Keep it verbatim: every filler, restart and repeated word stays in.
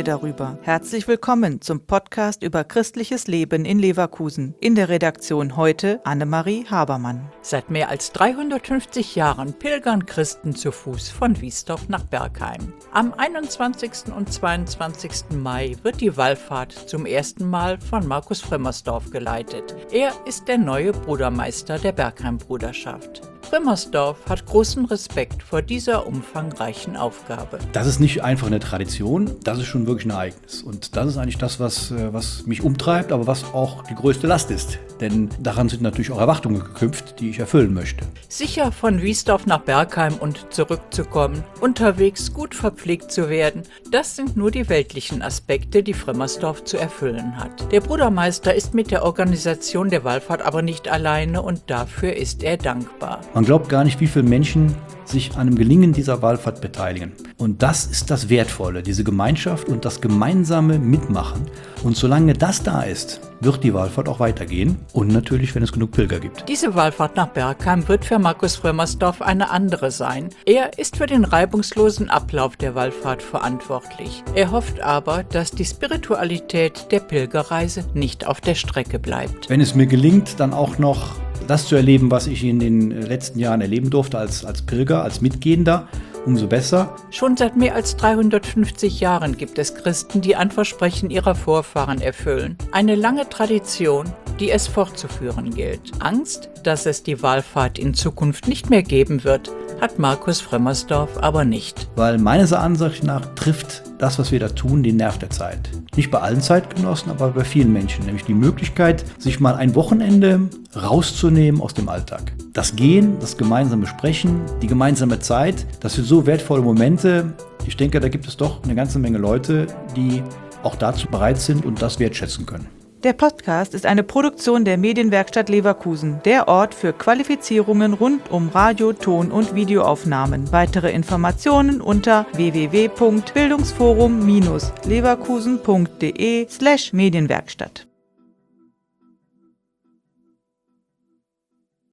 darüber. Herzlich willkommen zum Podcast über christliches Leben in Leverkusen. In der Redaktion heute Annemarie Habermann. Seit mehr als dreihundertfünfzig Jahren pilgern Christen zu Fuß von Wiesdorf nach Bergheim. Am einundzwanzigsten und zweiundzwanzigsten Mai wird die Wallfahrt zum ersten Mal von Markus Frimmersdorf geleitet. Er ist der neue Brudermeister der Bergheim-Bruderschaft. Frimmersdorf hat großen Respekt vor dieser umfangreichen Aufgabe. Das ist nicht einfach eine Tradition, das ist schon wirklich ein Ereignis. Und das ist eigentlich das, was, was mich umtreibt, aber was auch die größte Last ist. Denn daran sind natürlich auch Erwartungen geknüpft, die ich erfüllen möchte. Sicher von Wiesdorf nach Bergheim und zurückzukommen, unterwegs gut verpflegt zu werden, das sind nur die weltlichen Aspekte, die Frimmersdorf zu erfüllen hat. Der Brudermeister ist mit der Organisation der Wallfahrt aber nicht alleine und dafür ist er dankbar. Man glaubt gar nicht, wie viele Menschen sich an dem Gelingen dieser Wallfahrt beteiligen. Und das ist das Wertvolle, diese Gemeinschaft und das gemeinsame Mitmachen. Und solange das da ist, wird die Wallfahrt auch weitergehen und natürlich, wenn es genug Pilger gibt. Diese Wallfahrt nach Bergheim wird für Markus Frimmersdorf eine andere sein. Er ist für den reibungslosen Ablauf der Wallfahrt verantwortlich. Er hofft aber, dass die Spiritualität der Pilgerreise nicht auf der Strecke bleibt. Wenn es mir gelingt, dann auch noch das zu erleben, was ich in den letzten Jahren erleben durfte als, als Pilger, als Mitgehender, umso besser. Schon seit mehr als dreihundertfünfzig Jahren gibt es Christen, die ein Versprechen ihrer Vorfahren erfüllen. Eine lange Tradition, die es fortzuführen gilt. Angst, dass es die Wallfahrt in Zukunft nicht mehr geben wird, hat Markus Frimmersdorf aber nicht. Weil meines Erachtens nach trifft das, was wir da tun, den Nerv der Zeit. Nicht bei allen Zeitgenossen, aber bei vielen Menschen. Nämlich die Möglichkeit, sich mal ein Wochenende rauszunehmen aus dem Alltag. Das Gehen, das gemeinsame Sprechen, die gemeinsame Zeit, das sind so wertvolle Momente. Ich denke, da gibt es doch eine ganze Menge Leute, die auch dazu bereit sind und das wertschätzen können. Der Podcast ist eine Produktion der Medienwerkstatt Leverkusen, der Ort für Qualifizierungen rund um Radio-, Ton- und Videoaufnahmen. Weitere Informationen unter w w w punkt bildungsforum Bindestrich leverkusen punkt de slash Medienwerkstatt.